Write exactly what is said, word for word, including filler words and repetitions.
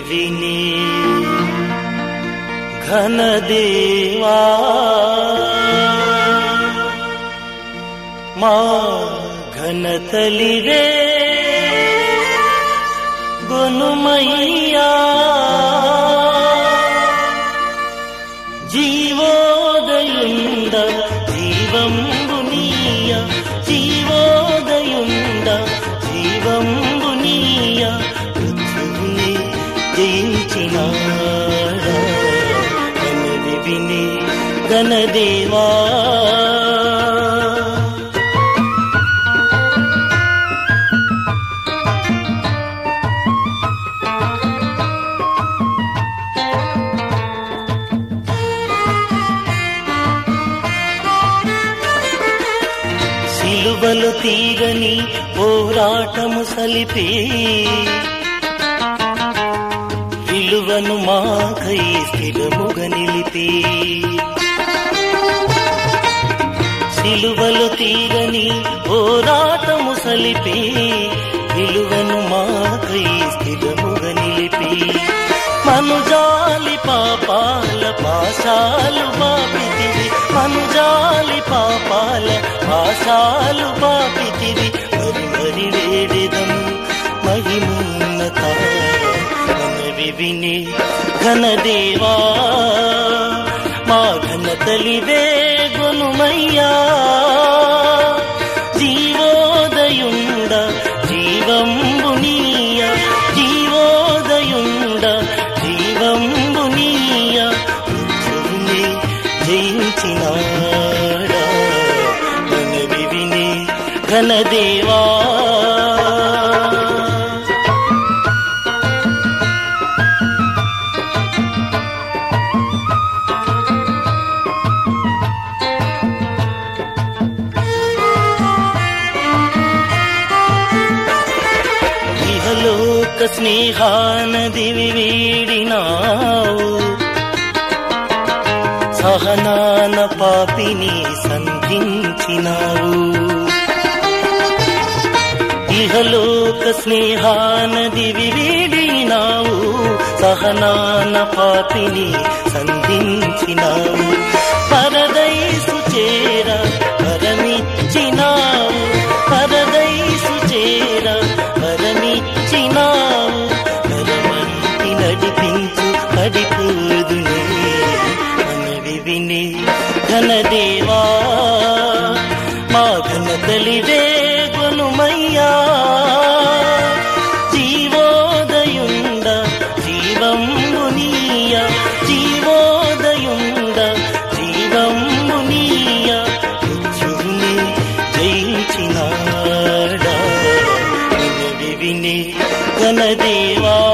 విని ఘనదేవా మా ఘనతలివే గొనుమయ్యా జీవోదయుండ జీవంబునీయ జీవోదయుండ జీవంబునీయ మృత్యువుని జయించినాడా మనవి విని ఘనదేవా సిలువలు తీరని పోరాటము సలిపి విలువను మాకై స్థిరముగా నిలిపి సిలువలు తీరని పోరాటము సలిపి విలువను మాకై స్థిరముగా నిలిపి మనుజాలి పాపాల పాశాలు బాపితివి మనుజాలి పాపాల పాశాలు బాపితివి మరి మరి వేడెదము మహిమోన్నత మనవి విని ఘనదేవా మా ఘనతలివే గొనుమయ్యా జీవోదయుండ జీవంబునీయ జీవోదయుండ జీవంబునీయ మృత్యువుని జయించినాడా మనవి విని ఘనదేవా ఇహలోక స్నేహానదివి వీడినావు సహనాన పాపిని సంధించినావు ఇహలోక స్నేహానదివి వీడినావు సహనాన పాపిని సంధించినావు పరదైసు చేర వరమిచ్చినావు పరదైసు చేర వరమిచ్చినావు వరమంటి నడిపించు పడిపోదునే మనవి విని ఘనదేవా మా ఘనతలివే గొనుమయ్యా జీవోదయుండ జీవంబునీయ జీవోదయుండ జీవంబునీయ మృత్యువుని జయించినాడా మనవి విని ఘనదేవా